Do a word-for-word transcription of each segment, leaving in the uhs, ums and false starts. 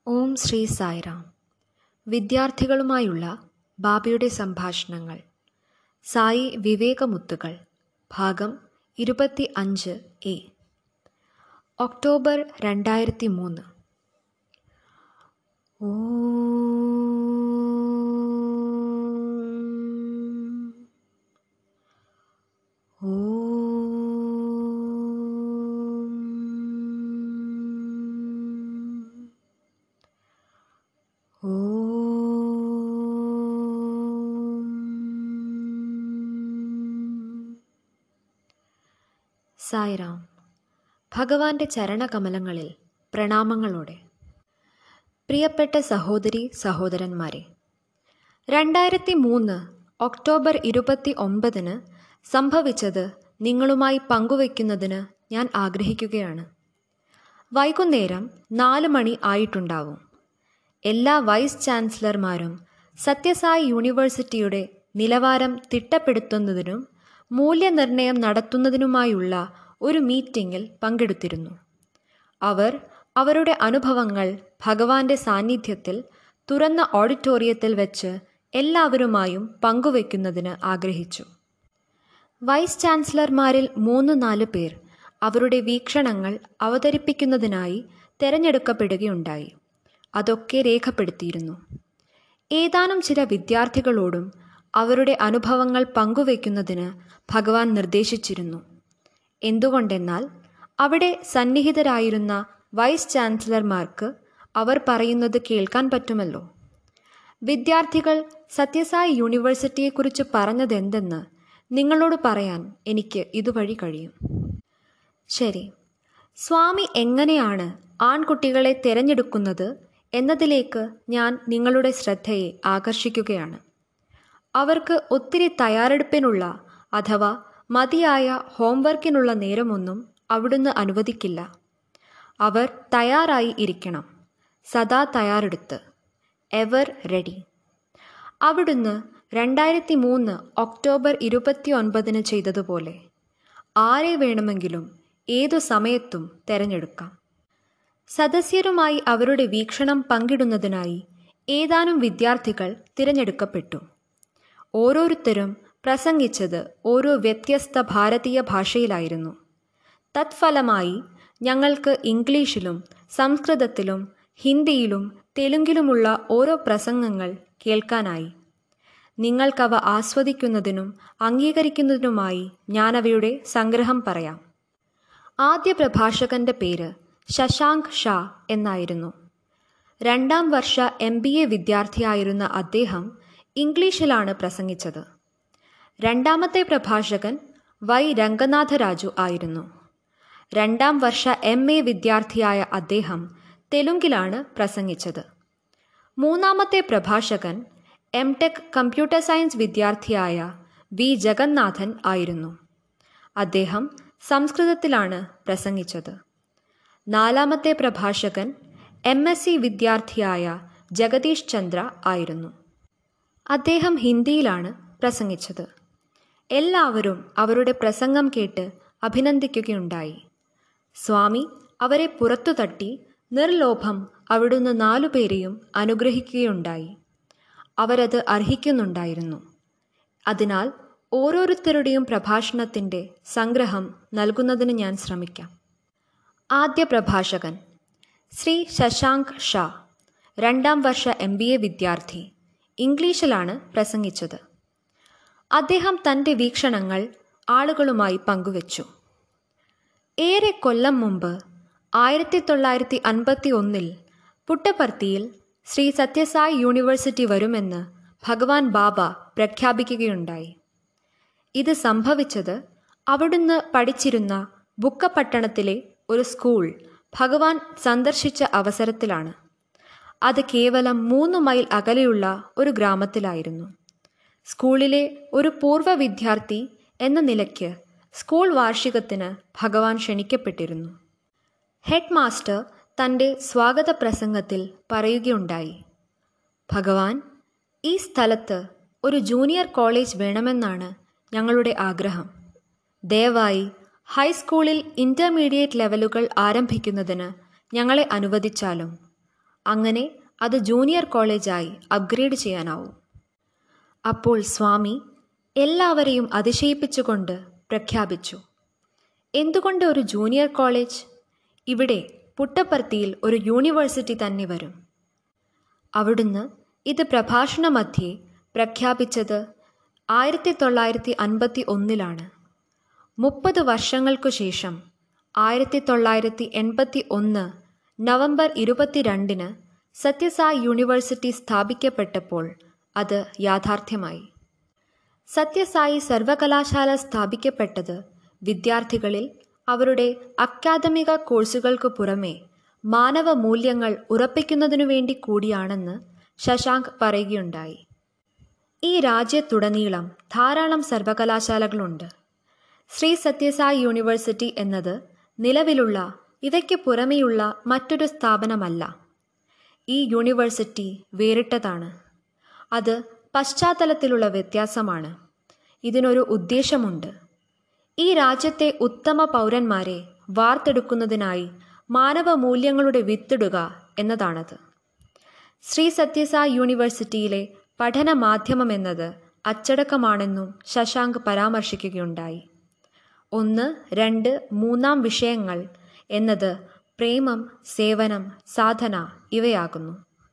ഓം ശ്രീ സായിറാം. വിദ്യാർത്ഥികളുമായുള്ള ബാബയുടെ സംഭാഷണങ്ങൾ. സായി വിവേകമുത്തുകൾ. ഭാഗം ഇരുപത്തി അഞ്ച് എ. ഒക്ടോബർ രണ്ടായിരത്തി മൂന്ന്. സായിറാം. ഭഗവാന്റെ ചരണകമലങ്ങളിൽ പ്രണാമങ്ങളോടെ. പ്രിയപ്പെട്ട സഹോദരി സഹോദരന്മാരെ, രണ്ടായിരത്തി മൂന്ന് ഒക്ടോബർ ഇരുപത്തി ഒമ്പതിന് സംഭവിച്ചത് നിങ്ങളുമായി പങ്കുവയ്ക്കുന്നതിന് ഞാൻ ആഗ്രഹിക്കുകയാണ്. വൈകുന്നേരം നാല് മണി ആയിട്ടുണ്ടാവും. എല്ലാ വൈസ് ചാൻസലർമാരും സത്യസായി യൂണിവേഴ്സിറ്റിയുടെ നിലവാരം തിട്ടപ്പെടുത്തുന്നതിനും മൂല്യനിർണ്ണയം നടത്തുന്നതിനുമായുള്ള ഒരു മീറ്റിംഗിൽ പങ്കെടുത്തിരുന്നു. അവർ അവരുടെ അനുഭവങ്ങൾ ഭഗവാന്റെ സാന്നിധ്യത്തിൽ തുറന്ന ഓഡിറ്റോറിയത്തിൽ വെച്ച് എല്ലാവരുമായും പങ്കുവയ്ക്കുന്നതിന് ആഗ്രഹിച്ചു. വൈസ് ചാൻസലർമാരിൽ മൂന്ന് നാല് പേർ അവരുടെ വീക്ഷണങ്ങൾ അവതരിപ്പിക്കുന്നതിനായി തിരഞ്ഞെടുക്കപ്പെടുകയുണ്ടായി. അതൊക്കെ രേഖപ്പെടുത്തിയിരുന്നു. ഏതാനും ചില വിദ്യാർത്ഥികളോടും അവരുടെ അനുഭവങ്ങൾ പങ്കുവയ്ക്കുന്നതിന് ഭഗവാൻ നിർദ്ദേശിച്ചിരുന്നു. എന്തുകൊണ്ടെന്നാൽ അവിടെ സന്നിഹിതരായിരുന്ന വൈസ് ചാൻസലർമാർക്ക് അവർ പറയുന്നത് കേൾക്കാൻ പറ്റുമല്ലോ. വിദ്യാർത്ഥികൾ സത്യസായി യൂണിവേഴ്സിറ്റിയെക്കുറിച്ച് പറഞ്ഞതെന്തെന്ന് നിങ്ങളോട് പറയാൻ എനിക്ക് ഇതുവഴി കഴിയും. ശരി, സ്വാമി എങ്ങനെയാണ് ആൺകുട്ടികളെ തിരഞ്ഞെടുക്കുന്നത് എന്നതിലേക്ക് ഞാൻ നിങ്ങളുടെ ശ്രദ്ധയെ ആകർഷിക്കുകയാണ്. അവർക്ക് ഒത്തിരി തയ്യാറെടുപ്പിനുള്ള അഥവാ മതിയായ ഹോംവർക്കിനുള്ള നേരമൊന്നും അവിടുന്ന് അനുവദിക്കില്ല. അവർ തയ്യാറായി ഇരിക്കണം, സദാ തയ്യാറെടുത്ത്, എവർ റെഡി. അവിടുന്ന് രണ്ടായിരത്തി മൂന്ന് ഒക്ടോബർ ഇരുപത്തി ഒൻപതിന് ചെയ്തതുപോലെ ആരെ വേണമെങ്കിലും ഏതു സമയത്തും തിരഞ്ഞെടുക്കാം. സദസ്യരുമായി അവരുടെ വീക്ഷണം പങ്കിടുന്നതിനായി ഏതാനും വിദ്യാർത്ഥികൾ തിരഞ്ഞെടുക്കപ്പെട്ടു. ഓരോരുത്തരും പ്രസംഗിച്ചത് ഓരോ വ്യത്യസ്ത ഭാരതീയ ഭാഷയിലായിരുന്നു. തത്ഫലമായി ഞങ്ങൾക്ക് ഇംഗ്ലീഷിലും സംസ്കൃതത്തിലും ഹിന്ദിയിലും തെലുങ്കിലുമുള്ള ഓരോ പ്രസംഗങ്ങൾ കേൾക്കാനായി. നിങ്ങൾക്കവ ആസ്വദിക്കുന്നതിനും അംഗീകരിക്കുന്നതിനുമായി ഞാനവയുടെ സംഗ്രഹം പറയാം. ആദ്യ പ്രഭാഷകന്റെ പേര് ശശാങ്ക് ഷാ എന്നായിരുന്നു. രണ്ടാം വർഷ എം ബി എ വിദ്യാർത്ഥിയായിരുന്ന അദ്ദേഹം ഇംഗ്ലീഷിലാണ് പ്രസംഗിച്ചത്. രണ്ടാമത്തെ പ്രഭാഷകൻ വൈ രംഗനാഥരാജു ആയിരുന്നു. രണ്ടാം വർഷ എം എ വിദ്യാർത്ഥിയായ അദ്ദേഹം തെലുങ്കിലാണ് പ്രസംഗിച്ചത്. മൂന്നാമത്തെ പ്രഭാഷകൻ എം ടെക് കമ്പ്യൂട്ടർ സയൻസ് വിദ്യാർത്ഥിയായ വി ജഗന്നാഥൻ ആയിരുന്നു. അദ്ദേഹം സംസ്കൃതത്തിലാണ് പ്രസംഗിച്ചത്. നാലാമത്തെ പ്രഭാഷകൻ എം എസ് സി വിദ്യാർത്ഥിയായ ജഗദീഷ് ചന്ദ്ര ആയിരുന്നു. അദ്ദേഹം ഹിന്ദിയിലാണ് പ്രസംഗിച്ചത്. എല്ലാവരും അവരുടെ പ്രസംഗം കേട്ട് അഭിനന്ദിക്കുകയുണ്ടായി. സ്വാമി അവരെ പുറത്തു തട്ടി നിർലോഭം അവിടുന്ന് നാലുപേരെയും അനുഗ്രഹിക്കുകയുണ്ടായി. അവരത് അർഹിക്കുന്നുണ്ടായിരുന്നു. അതിനാൽ ഓരോരുത്തരുടെയും പ്രഭാഷണത്തിൻ്റെ സംഗ്രഹം നൽകുന്നതിന് ഞാൻ ശ്രമിക്കാം. ആദ്യ പ്രഭാഷകൻ ശ്രീ ശശാങ്ക് ഷാ, രണ്ടാം വർഷ എം ബി എ വിദ്യാർത്ഥി, ഇംഗ്ലീഷിലാണ് പ്രസംഗിച്ചത്. അദ്ദേഹം തൻ്റെ വീക്ഷണങ്ങൾ ആളുകളുമായി പങ്കുവച്ചു. ഏറെ കൊല്ലം മുമ്പ് ആയിരത്തി തൊള്ളായിരത്തി അൻപത്തി ഒന്നിൽ പുട്ടപർത്തിയിൽ ശ്രീ സത്യസായി യൂണിവേഴ്സിറ്റി വരുമെന്ന് ഭഗവാൻ ബാബ പ്രഖ്യാപിക്കുകയുണ്ടായി. ഇത് സംഭവിച്ചത് അവിടുന്ന് പഠിച്ചിരുന്ന ബുക്കപട്ടണത്തിലെ ഒരു സ്കൂൾ ഭഗവാൻ സന്ദർശിച്ച അവസരത്തിലാണ്. അത് കേവലം മൂന്ന് മൈൽ അകലെയുള്ള ഒരു ഗ്രാമത്തിലായിരുന്നു. സ്കൂളിലെ ഒരു പൂർവ്വ വിദ്യാർത്ഥി എന്ന നിലയ്ക്ക് സ്കൂൾ വാർഷികത്തിന് ഭഗവാൻ ക്ഷണിക്കപ്പെട്ടിരുന്നു. ഹെഡ് മാസ്റ്റർ തൻ്റെ സ്വാഗത പ്രസംഗത്തിൽ പറയുകയുണ്ടായി, ഭഗവാൻ, ഈ സ്ഥലത്ത് ഒരു ജൂനിയർ കോളേജ് വേണമെന്നാണ് ഞങ്ങളുടെ ആഗ്രഹം. ദയവായി ഹൈസ്കൂളിൽ ഇൻ്റർമീഡിയറ്റ് ലെവലുകൾ ആരംഭിക്കുന്നതിന് ഞങ്ങളെ അനുവദിച്ചാലും അങ്ങനെ അത് ജൂനിയർ കോളേജായി അപ്ഗ്രേഡ് ചെയ്യാനാവും. അപ്പോൾ സ്വാമി എല്ലാവരെയും അതിശയിപ്പിച്ചുകൊണ്ട് പ്രഖ്യാപിച്ചു, എന്തുകൊണ്ട് ഒരു ജൂനിയർ കോളേജ്? ഇവിടെ പുട്ടപ്പർത്തിയിൽ ഒരു യൂണിവേഴ്സിറ്റി തന്നെ വരും. അവിടുന്ന് ഇത് പ്രഭാഷണ മധ്യേ പ്രഖ്യാപിച്ചത് ആയിരത്തി തൊള്ളായിരത്തി അൻപത്തി ഒന്നിലാണ്. മുപ്പത് വർഷങ്ങൾക്കു ശേഷം ആയിരത്തി തൊള്ളായിരത്തി എൺപത്തി ഒന്ന് നവംബർ ഇരുപത്തിരണ്ടിന് സത്യസായി യൂണിവേഴ്സിറ്റി സ്ഥാപിക്കപ്പെട്ടപ്പോൾ അത് യാഥാർത്ഥ്യമായി. സത്യസായി സർവകലാശാല സ്ഥാപിക്കപ്പെട്ടത് വിദ്യാർത്ഥികളിൽ അവരുടെ അക്കാദമിക കോഴ്സുകൾക്ക് പുറമെ മാനവ മൂല്യങ്ങൾ ഉറപ്പിക്കുന്നതിനു വേണ്ടി കൂടിയാണെന്ന് ശശാങ്ക് പറയുകയുണ്ടായി. ഈ രാജ്യത്തുടനീളം ധാരാളം സർവകലാശാലകളുണ്ട്. ശ്രീ സത്യസായി യൂണിവേഴ്സിറ്റി എന്നത് നിലവിലുള്ള ഇവയ്ക്ക് പുറമെയുള്ള മറ്റൊരു സ്ഥാപനമല്ല. ഈ യൂണിവേഴ്സിറ്റി വേറിട്ടതാണ്. അത് പശ്ചാത്തലത്തിലുള്ള വ്യത്യാസമാണ്. ഇതിനൊരു ഉദ്ദേശമുണ്ട്. ഈ രാജ്യത്തെ ഉത്തമ പൗരന്മാരെ വാർത്തെടുക്കുന്നതിനായി മാനവ മൂല്യങ്ങളുടെ വിത്തിടുക എന്നതാണത്. ശ്രീ സത്യസായി യൂണിവേഴ്സിറ്റിയിലെ പഠന മാധ്യമമെന്നത് അച്ചടക്കമാണെന്നും ശശാങ്ക് പരാമർശിക്കുകയുണ്ടായി. ഒന്ന്, രണ്ട്, മൂന്നാം വിഷയങ്ങൾ എന്നത് പ്രേമം, സേവനം, സാധന ഇവയാകുന്നു.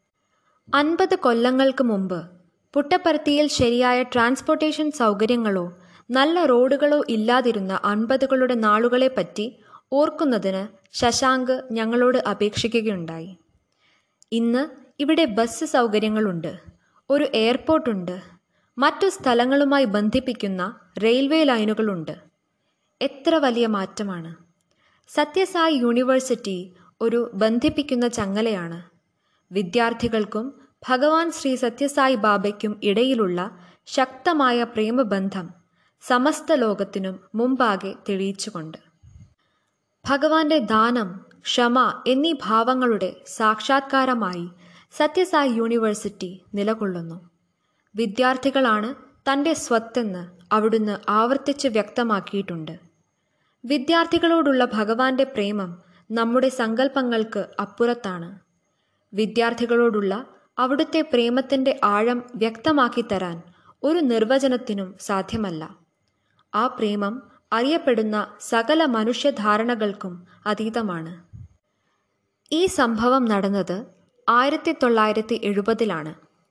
അൻപത് കൊല്ലങ്ങൾക്ക് മുമ്പ് പുട്ടപ്പർത്തിയിൽ ശരിയായ ട്രാൻസ്പോർട്ടേഷൻ സൗകര്യങ്ങളോ നല്ല റോഡുകളോ ഇല്ലാതിരുന്ന അൻപതുകളുടെ നാളുകളെപ്പറ്റി ഓർക്കുന്നതിന് ശശാങ്ക് ഞങ്ങളോട് അപേക്ഷിക്കുകയുണ്ടായി. ഇന്ന് ഇവിടെ ബസ് സൗകര്യങ്ങളുണ്ട്, ഒരു എയർപോർട്ടുണ്ട്, മറ്റു സ്ഥലങ്ങളുമായി ബന്ധിപ്പിക്കുന്ന റെയിൽവേ ലൈനുകളുണ്ട്. എത്ര വലിയ മാറ്റമാണ്! സത്യസായി യൂണിവേഴ്സിറ്റി ഒരു ബന്ധിപ്പിക്കുന്ന ചങ്ങലയാണ്. വിദ്യാർത്ഥികൾക്കും ഭഗവാൻ ശ്രീ സത്യസായി ബാബയ്ക്കും ഇടയിലുള്ള ശക്തമായ പ്രേമബന്ധം സമസ്ത ലോകത്തിനും മുമ്പാകെ തെളിയിച്ചുകൊണ്ട് ഭഗവാന്റെ ദാനം, ക്ഷമ എന്നീ ഭാവങ്ങളുടെ സാക്ഷാത്കാരമായി സത്യസായി യൂണിവേഴ്സിറ്റി നിലകൊള്ളുന്നു. വിദ്യാർത്ഥികളാണ് തൻ്റെ സ്വത്തെന്ന് അവിടുന്ന് ആവർത്തിച്ച് വ്യക്തമാക്കിയിട്ടുണ്ട്. വിദ്യാർത്ഥികളോടുള്ള ഭഗവാന്റെ പ്രേമം നമ്മുടെ സങ്കല്പങ്ങൾക്ക് അപ്പുറത്താണ്. വിദ്യാർത്ഥികളോടുള്ള അവിടുത്തെ പ്രേമത്തിൻ്റെ ആഴം വ്യക്തമാക്കി തരാൻ ഒരു നിർവചനത്തിനും സാധ്യമല്ല. ആ പ്രേമം അറിയപ്പെടുന്ന സകല മനുഷ്യധാരണകൾക്കും അതീതമാണ്. ഈ സംഭവം നടന്നത് ആയിരത്തി തൊള്ളായിരത്തി എഴുപതിലാണ്.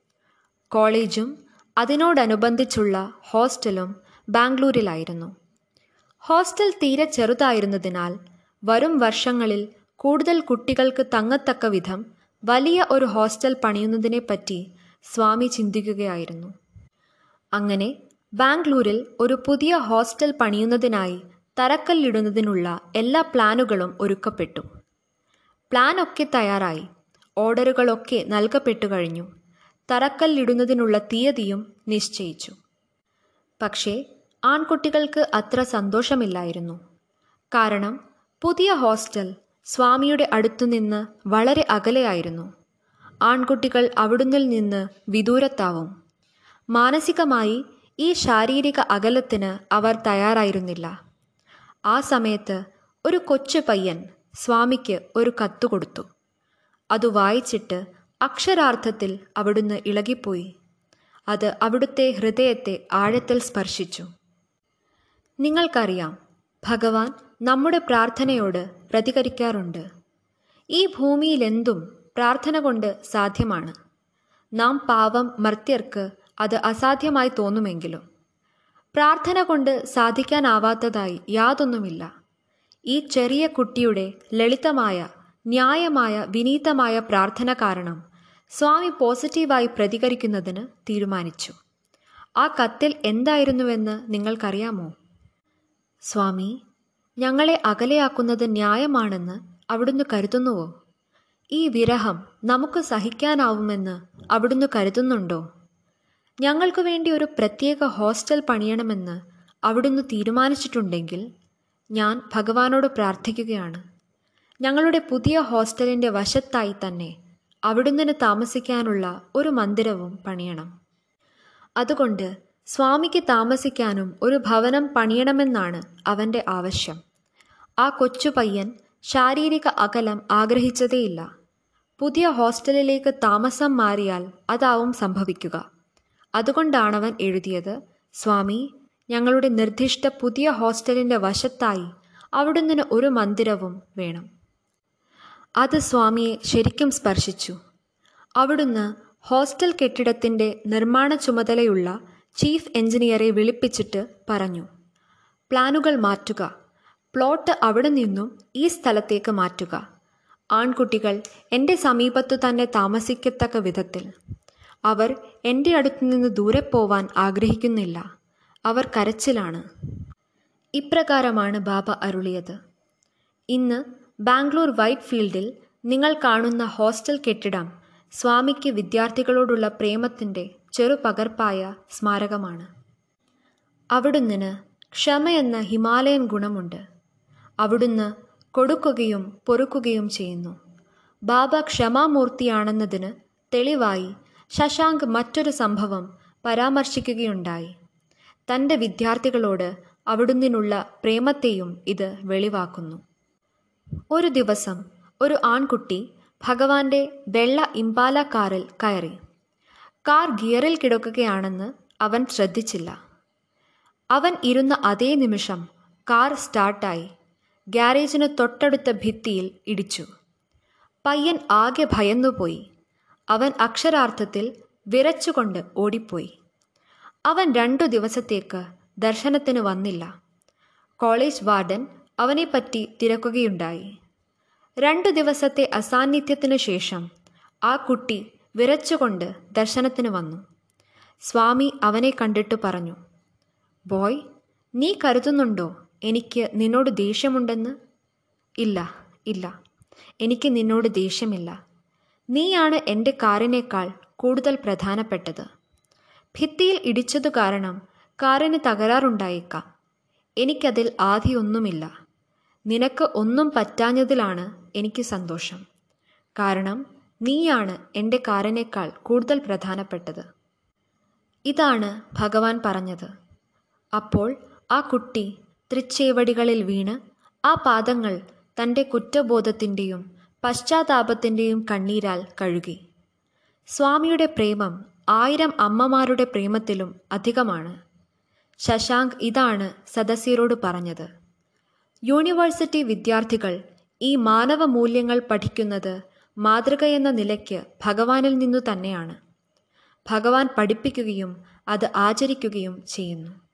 കോളേജും അതിനോടനുബന്ധിച്ചുള്ള ഹോസ്റ്റലും ബാംഗ്ലൂരിലായിരുന്നു. ഹോസ്റ്റൽ തീരെ ചെറുതായിരുന്നതിനാൽ വരും വർഷങ്ങളിൽ കൂടുതൽ കുട്ടികൾക്ക് തങ്ങത്തക്ക വിധം വലിയ ഒരു ഹോസ്റ്റൽ പണിയുന്നതിനെപ്പറ്റി സ്വാമി ചിന്തിക്കുകയായിരുന്നു. അങ്ങനെ ബാംഗ്ലൂരിൽ ഒരു പുതിയ ഹോസ്റ്റൽ പണിയുന്നതിനായി തറക്കല്ലിടുന്നതിനുള്ള എല്ലാ പ്ലാനുകളും ഒരുക്കപ്പെട്ടു. പ്ലാനൊക്കെ തയ്യാറായി, ഓർഡറുകളൊക്കെ നൽകപ്പെട്ടു കഴിഞ്ഞു. തറക്കല്ലിടുന്നതിനുള്ള തീയതിയും നിശ്ചയിച്ചു. പക്ഷേ ആൺകുട്ടികൾക്ക് അത്ര സന്തോഷമില്ലായിരുന്നു. കാരണം പുതിയ ഹോസ്റ്റൽ സ്വാമിയുടെ അടുത്തുനിന്ന് വളരെ അകലെയായിരുന്നു. ആൺകുട്ടികൾ അവിടുന്നിൽ നിന്ന് വിദൂരത്താവും. മാനസികമായി ഈ ശാരീരിക അകലത്തിന് അവർ തയ്യാറായിരുന്നില്ല. ആ സമയത്ത് ഒരു കൊച്ചു പയ്യൻ സ്വാമിക്ക് ഒരു കത്ത് കൊടുത്തു. അത് വായിച്ചിട്ട് അക്ഷരാർത്ഥത്തിൽ അവിടുന്ന് ഇളകിപ്പോയി. അത് അവിടുത്തെ ഹൃദയത്തെ ആഴത്തിൽ സ്പർശിച്ചു. നിങ്ങൾക്കറിയാം, ഭഗവാൻ നമ്മുടെ പ്രാർത്ഥനയോട് പ്രതികരിക്കാറുണ്ട്. ഈ ഭൂമിയിലെന്തും പ്രാർത്ഥന കൊണ്ട് സാധ്യമാണ്. നാം പാവം മർത്യർക്ക് അത് അസാധ്യമായി തോന്നുമെങ്കിലും പ്രാർത്ഥന കൊണ്ട് സാധിക്കാനാവാത്തതായി യാതൊന്നുമില്ല. ഈ ചെറിയ കുട്ടിയുടെ ലളിതമായ, ന്യായമായ, വിനീതമായ പ്രാർത്ഥന കാരണം സ്വാമി പോസിറ്റീവായി പ്രതികരിക്കുന്നതിന് തീരുമാനിച്ചു. ആ കത്തിൽ എന്തായിരുന്നുവെന്ന് നിങ്ങൾക്കറിയാമോ? സ്വാമി, ഞങ്ങളെ അകലെയാക്കുന്നത് ന്യായമാണെന്ന് അവിടുന്ന് കരുതുന്നുവോ? ഈ വിരഹം നമുക്ക് സഹിക്കാനാവുമെന്ന് അവിടുന്ന് കരുതുന്നുണ്ടോ? ഞങ്ങൾക്ക് വേണ്ടി ഒരു പ്രത്യേക ഹോസ്റ്റൽ പണിയണമെന്ന് അവിടുന്ന് തീരുമാനിച്ചിട്ടുണ്ടെങ്കിൽ ഞാൻ ഭഗവാനോട് പ്രാർത്ഥിക്കുകയാണ്. ഞങ്ങളുടെ പുതിയ ഹോസ്റ്റലിൻ്റെ വശത്തായി തന്നെ അവിടുന്ന് താമസിക്കാനുള്ള ഒരു മന്ദിരവും പണിയണം. അതുകൊണ്ട് സ്വാമിക്ക് താമസിക്കാനും ഒരു ഭവനം പണിയണമെന്നാണ് അവൻ്റെ ആവശ്യം. ആ കൊച്ചു പയ്യൻ ശാരീരിക അകലം ആഗ്രഹിച്ചതേയില്ല. പുതിയ ഹോസ്റ്റലിലേക്ക് താമസം മാറിയാൽ അതാവും സംഭവിക്കുക. അതുകൊണ്ടാണവൻ എഴുതിയത്, സ്വാമി, ഞങ്ങളുടെ നിർദ്ദിഷ്ട പുതിയ ഹോസ്റ്റലിൻ്റെ വശത്തായി അവിടുന്ന് ഒരു മന്ദിരവും വേണം. അത് സ്വാമിയെ ശരിക്കും സ്പർശിച്ചു. അവിടുന്ന് ഹോസ്റ്റൽ കെട്ടിടത്തിൻ്റെ നിർമ്മാണ ചുമതലയുള്ള ചീഫ് എഞ്ചിനീയറെ വിളിപ്പിച്ചിട്ട് പറഞ്ഞു, പ്ലാനുകൾ മാറ്റുക, പ്ലോട്ട് അവിടെ നിന്നും ഈ സ്ഥലത്തേക്ക് മാറ്റുക. ആൺകുട്ടികൾ എൻ്റെ സമീപത്തു തന്നെ താമസിക്കത്തക്ക വിധത്തിൽ. അവർ എൻ്റെ അടുത്തു നിന്ന് ദൂരെ പോവാൻ ആഗ്രഹിക്കുന്നില്ല. അവർ കരച്ചിലാണ്. ഇപ്രകാരമാണ് ബാബ അരുളിയത്. ഇന്ന് ബാംഗ്ലൂർ വൈറ്റ് ഫീൽഡിൽ നിങ്ങൾ കാണുന്ന ഹോസ്റ്റൽ കെട്ടിടം സ്വാമിക്ക് വിദ്യാർത്ഥികളോടുള്ള പ്രേമത്തിൻ്റെ ചെറുപകർപ്പായ സ്മാരകമാണ്. അവിടുന്ന് ക്ഷമയെന്ന ഹിമാലയൻ ഗുണമുണ്ട്. അവിടുന്ന് കൊടുക്കുകയും പൊറുക്കുകയും ചെയ്യുന്നു. ബാബ ക്ഷമാമൂർത്തിയാണെന്നതിന് തെളിവായി ശശാങ്ക് മറ്റൊരു സംഭവം പരാമർശിക്കുകയുണ്ടായി. തൻ്റെ വിദ്യാർത്ഥികളോട് അവിടുന്നുള്ള പ്രേമത്തെയും ഇത് വെളിവാക്കുന്നു. ഒരു ദിവസം ഒരു ആൺകുട്ടി ഭഗവാന്റെ വെള്ള ഇംപാല കാറിൽ കയറി. കാർ ഗിയറിൽ കിടക്കുകയാണെന്ന് അവൻ ശ്രദ്ധിച്ചില്ല. അവൻ ഇരുന്ന അതേ നിമിഷം കാർ സ്റ്റാർട്ടായി ഗ്യാരേജിന് തൊട്ടടുത്ത ഭിത്തിയിൽ ഇടിച്ചു. പയ്യൻ ആകെ ഭയന്നുപോയി. അവൻ അക്ഷരാർത്ഥത്തിൽ വിറച്ചുകൊണ്ട് ഓടിപ്പോയി. അവൻ രണ്ടു ദിവസത്തേക്ക് ദർശനത്തിന് വന്നില്ല. കോളേജ് വാർഡൻ അവനെപ്പറ്റി തിരക്കുകയുണ്ടായി. രണ്ടു ദിവസത്തെ അസാന്നിധ്യത്തിനു ശേഷം ആ കുട്ടി വിറച്ചുകൊണ്ട് ദർശനത്തിന് വന്നു. സ്വാമി അവനെ കണ്ടിട്ട് പറഞ്ഞു, ബോയ്, നീ കരുതുന്നുണ്ടോ എനിക്ക് നിന്നോട് ദേഷ്യമുണ്ടെന്ന്? ഇല്ല ഇല്ല എനിക്ക് നിന്നോട് ദേഷ്യമില്ല. നീയാണ് എൻ്റെ കാറിനേക്കാൾ കൂടുതൽ പ്രധാനപ്പെട്ടത്. ഭിത്തിയിൽ ഇടിച്ചതു കാരണം കാറിന് തകരാറുണ്ടായേക്കാം. എനിക്കതിൽ ആധിയൊന്നുമില്ല. നിനക്ക് ഒന്നും പറ്റാഞ്ഞതിലാണ് എനിക്ക് സന്തോഷം. കാരണം നീയാണ് എൻ്റെ കാറിനേക്കാൾ കൂടുതൽ പ്രധാനപ്പെട്ടത്. ഇതാണ് ഭഗവാൻ പറഞ്ഞത്. അപ്പോൾ ആ കുട്ടി തൃച്ചേവടികളിൽ വീണ് ആ പാദങ്ങൾ തൻ്റെ കുറ്റബോധത്തിൻ്റെയും പശ്ചാത്താപത്തിൻ്റെയും കണ്ണീരാൽ കഴുകി. സ്വാമിയുടെ പ്രേമം ആയിരം അമ്മമാരുടെ പ്രേമത്തിലും അധികമാണ്. ശശാങ്ക് ഇതാണ് സദസ്യരോട് പറഞ്ഞത്. യൂണിവേഴ്സിറ്റി വിദ്യാർത്ഥികൾ ഈ മാനവ മൂല്യങ്ങൾ പഠിക്കുന്നത് മാതൃകയെന്ന നിലയ്ക്ക് ഭഗവാനിൽ നിന്നു തന്നെയാണ്. ഭഗവാൻ പഠിപ്പിക്കുകയും അത് ആചരിക്കുകയും ചെയ്യുന്നു.